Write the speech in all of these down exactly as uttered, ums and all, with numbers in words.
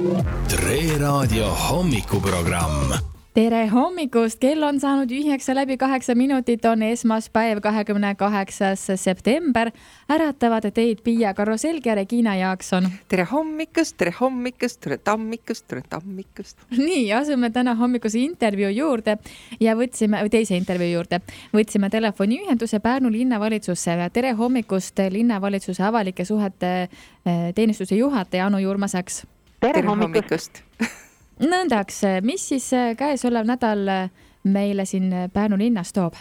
Tre Raadio hommikuprogramm. Tere hommikust, kell on saanud üheksa läbi kaheksa minutit, on esmaspäev kahekümne kaheksas september. Äratavad teid Piia Karuselg ja Regina Jaakson. Tere hommikust, tere hommikust, tere tammikust, tere tammikust. Nii, asume täna hommikuse intervjuu juurde ja võtsime, teise intervjuu juurde. Võtsime telefoniühenduse Pärnu linnavalitsusse. Tere hommikust, linnavalitsuse avalike suhete teenistuse juhataja Anu Jurmaseks. Tere, tere hommikust. Nõndaks, mis siis käes olev nädal meile siin Pärnu linnas toob?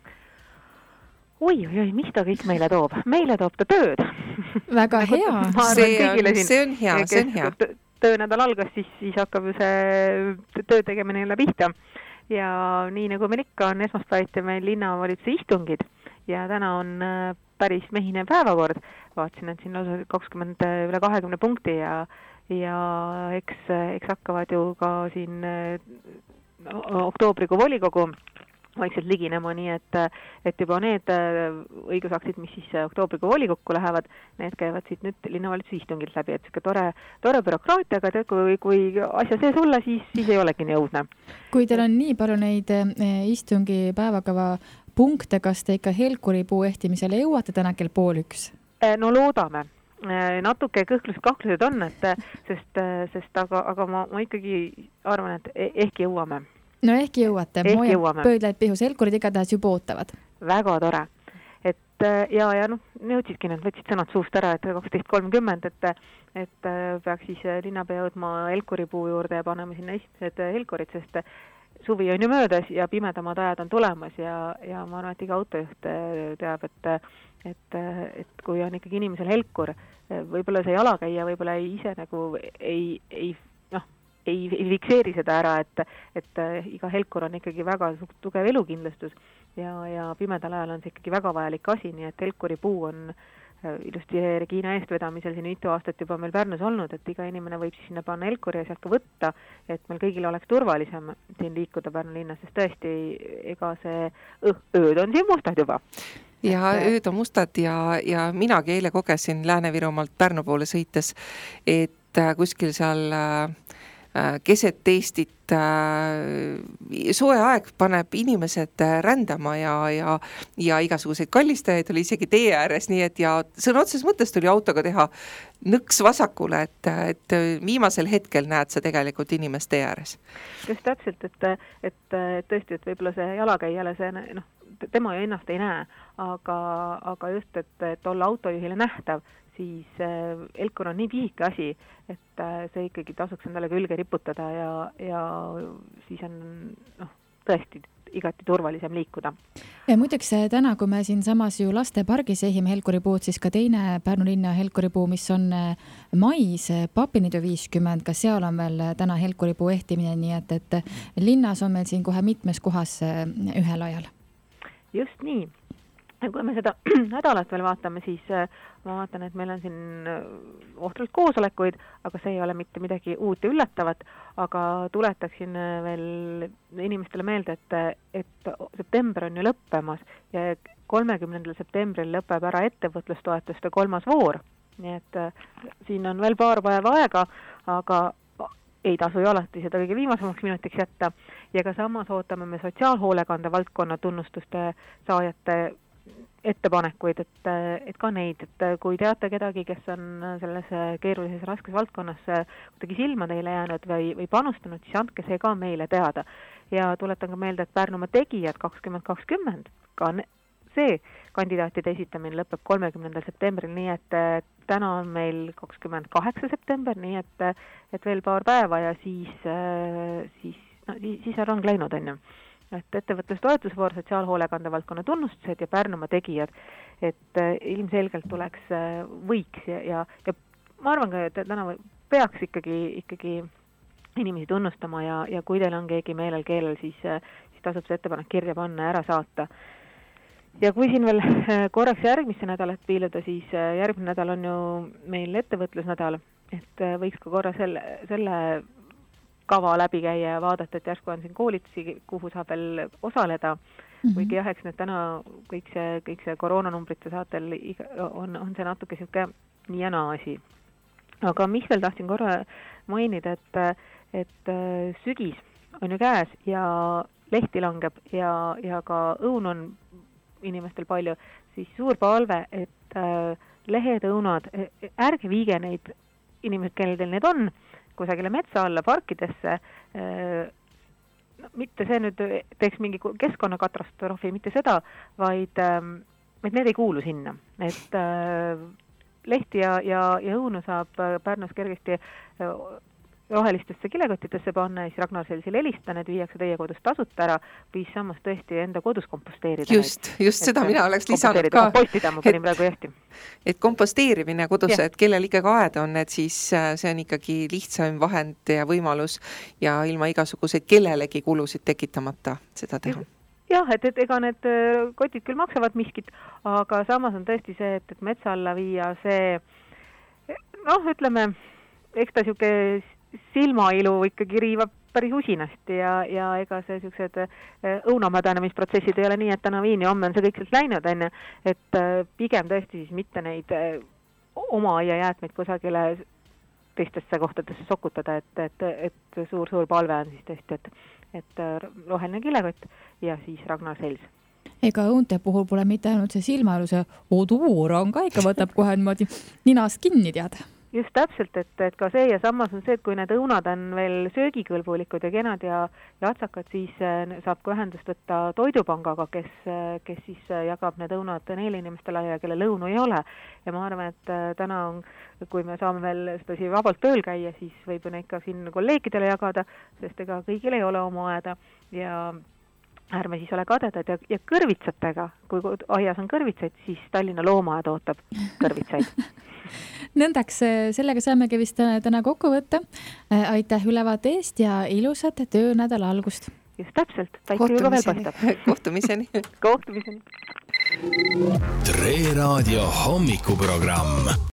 Oi, oi, mis ta kõik meile toob? Meile toob ta tööd. Väga hea. See on, see on hea, see on hea. Töönädal algas, siis, siis hakkab ju see töö tegemine jälle pihta. Ja nii nagu meil ikka on esmaspäeviti meil linnavalitsuse istungid ja täna on päris mehine päevakord. Vaatsin, et siin lausa kakskümmend üle kahekümne punkti ja ja eks, eks hakkavad ju ka siin oktoobrikuu volikogu vaikselt liginema, nii et, et juba need õigusaktid, mis siis oktoobrikuu volikokku lähevad, need käivad siit nüüd linnavalitsuse istungilt läbi, et siuke tore, tore bürokraatia, aga kui, kui asja sees olla, siis, siis ei olegi nii õudne. Kui teil on nii palju neid istungi päevakava punkte, kas te ikka helkuripuu ehtimisele jõuate täna kell pool üks? No loodame. Natuke kõhklused kahklused on, et, sest, sest aga, aga ma, ma ikkagi arvan, et ehk jõuame. No ehk jõuate. Ehk jõuame. Pöödlaid pihus helkurid igatahes juba ootavad. Väga tore. Et, ja, ja noh, nõudsidki need, võtsid sõnad suust ära, et kaksteist kolmkümmend, et, et peaks siis linnapea jõudma helkuripuu juurde ja panema sinna esimesed helkurid, sest suvi on ju möödas ja pimedamad ajad on tulemas ja, ja ma arvan, et iga autojuht teab, et, et, et kui on ikkagi inimesel helkur, võib-olla see jalakäija võib-olla ei ise nagu ei, ei, noh, ei, ei fikseeri seda ära, et, et iga helkur on ikkagi väga tugev elukindlustus ja, ja pimedal ajal on see ikkagi väga vajalik asi, nii et helkuripuu on ilusti Regina eestvedamisel siin mitu aastat juba meil Pärnus olnud, et iga inimene võib siis sinna panna helkuri ja sealt ka võtta, et meil kõigil oleks turvalisem siin liikuda Pärnu linnas, sest tõesti, ega see ööd on siin mustad juba. Ja ööd on mustad ja, ja minagi eile kogesin Lääne-Virumaalt Pärnu poole sõites, et kuskil seal keset Eestit soe aeg paneb inimesed rändama ja, ja, ja igasuguseid kallistajaid oli isegi tee ääres, nii et ja sõna otses mõttes tuli autoga teha nõks vasakule, et, et viimasel hetkel näed sa tegelikult inimest tee ääres. Just täpselt, et, et tõesti, et võib-olla see jalakäijale see, noh, tema ju ennast ei näe, aga, aga just, et, et olla autojuhile nähtav, siis helkur on nii pihike asi, et see ikkagi tasuks endale külge riputada ja, ja siis on noh, tõesti igati turvalisem liikuda. Ja muideks täna, kui me siin samas ju lastepargis ehime helkuripuud, siis ka teine Pärnu linna helkuripuu, mis on mais, Papinidu viiskümmend, ka seal on veel täna helkuripuu ehtimine, nii et, et linnas on meil siin kohe mitmes kohas ühel ajal. Just nii. Kui me seda nädalat veel vaatame, siis ma vaatan, et meil on siin ohtralt koosolekuid, aga see ei ole mitte midagi uut ja üllatavat, aga tuletaksin veel inimestele meelde, et, et september on ju lõppemas ja kolmekümnendal septembril lõpeb ära ettevõtlustoetuste kolmas voor. Nii et siin on veel paar päeva aega, aga ei tasu ju alati seda kõige viimasemaks minutiks jätta ja ka samas ootame me sotsiaalhoolekande valdkonna tunnustuste saajate ettepanekuid, et, et ka neid, et kui teate kedagi, kes on selles keerulises raskes valdkonnas kuidagi silma teile jäänud või, või panustanud, siis andke see ka meile teada. Ja tuletan ka meelde, et Pärnumaa tegijad kakskümmend kakskümmend, ka see kandidaatide esitamine lõpeb kolmekümnendal septembril, nii et täna on meil kakskümmend kaheksa september, nii et, et veel paar päeva ja siis, siis, no, siis on rong läinud, on ju. Et ettevõtlustoetusvoor, sotsiaalhoolekande valdkonna tunnustused ja Pärnumaa tegijad, et ilmselgelt tuleks võiks ja, ja, ja ma arvan ka, et täna peaks ikkagi, ikkagi inimesi tunnustama ja, ja kui teil on keegi meelel keelel, siis, siis tasub see ettepanek kirja panna ja ära saata. Ja kui siin veel korraks järgmisse nädalat piiluda, siis järgmine nädal on ju meil ettevõtlusnädal, et võiks ka korra selle, selle kava läbi käia ja vaadata, et järsku on siin koolitusi, kuhu saab veel osaleda. Mm-hmm. Kuigi jah, eks need täna kõik see, kõik see koroonanumbrite saatel on, on see natuke siuke nii ja naa asi. aga mis veel tahtsin korra mainida, et, et sügis on ju käes ja lehti langeb ja, ja ka õun on inimestel palju, siis suur palve, et lehed, õunad, ärge viige neid inimesed, kellel need on, kusagile metsa alla, parkidesse, no, mitte see nüüd teeks mingi keskkonnakatastroofi, mitte seda, vaid et need ei kuulu sinna. Et lehti ja, ja, ja õunu saab Pärnus kergesti rohelistesse kilekottidesse panna ja siis Ragnar Selsil helista, need viiakse teie kodus tasuta ära, või samas tõesti enda kodus komposteerida. Just, neid. just et seda mina oleks lisanud ka. Kompostida ma panin praegu jäästi. Et komposteerimine kodus, ja. Et kellel ikkagi aed on, et siis see on ikkagi lihtsam vahend ja võimalus ja ilma igasuguseid kellelegi kulusid tekitamata seda teha. Jah, et, et ega need kotid küll maksavad miskit, aga samas on tõesti see, et, et metsa alla viia see, noh, ütleme, eks ta siuke silmailu ikkagi riivab päris usinasti ja, ja ega see siuksed õunamädanemisprotsessid ei ole nii, et täna viin ja homme on see kõik sealt läinud, enne, et pigem tõesti siis mitte neid oma aiajäätmeid kusagile teistesse kohtadesse sokutada, et, et, et suur-suur palve on siis tõesti, et, et roheline kilekott ja siis Ragnar Sels. Ega õunte puhul pole mitte ainult see silmailu, see oduur on ka ikka võtab kohe niimoodi ninas kinni teada. Just täpselt, et, et ka see ja samas on see, et kui need õunad on veel söögikõlbulikud ja kenad ja, ja atsakad, siis saab ka ühendust võtta Toidupangaga, kes, kes siis jagab need õunad neile inimestele ja kelle lõunu ei ole. Ja ma arvan, et täna on, kui me saame veel tõsi vabalt tööl käia, siis võib neid ka siin kolleegidele jagada, sest ega kõigil ei ole oma aeda ja ärme siis ole kadedad ja, ja kõrvitsatega, kui aias on kõrvitsaid, siis Tallinna loomaaed ootab kõrvitsaid. Nõndaks, sellega saamegi vist täna kokku võtta. Aitäh ülevaate eest ja ilusat töönädala algust. Just täpselt, päike juba veel paistab. Kohtumiseni. Kohtumiseni. Tre Raadio hommikuprogramm.